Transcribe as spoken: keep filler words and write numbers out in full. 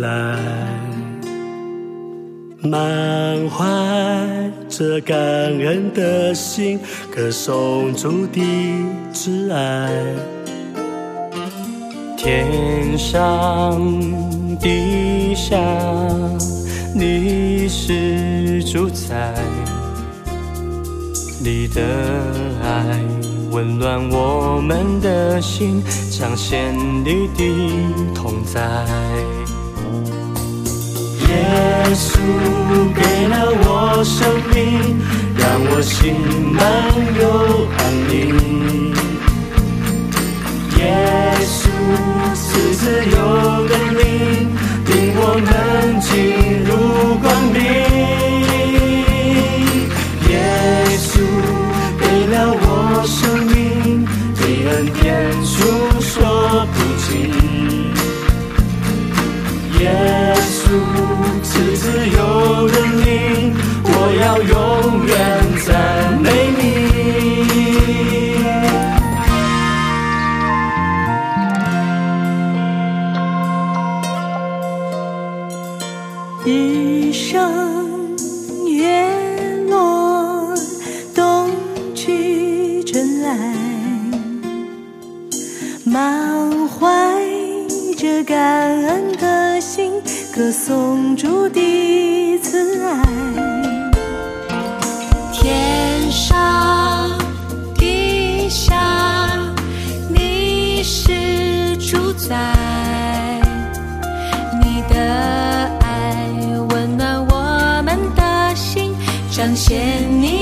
来，满怀着感恩的心，歌颂主的慈爱。天上地下，你是主宰，你的爱温暖我们的心，彰显你的同在。耶稣给了我生命，让我心满有安宁。耶稣赐自由的灵，领我们进入光明。耶稣给了我生命，你恩典诉说不尽。耶稣赐自由的灵，我要永远赞美你。 日升月落，冬去春来，满怀着感恩的心，歌颂主的慈爱。天上地下，你是主宰，你的爱温暖我们的心，彰显你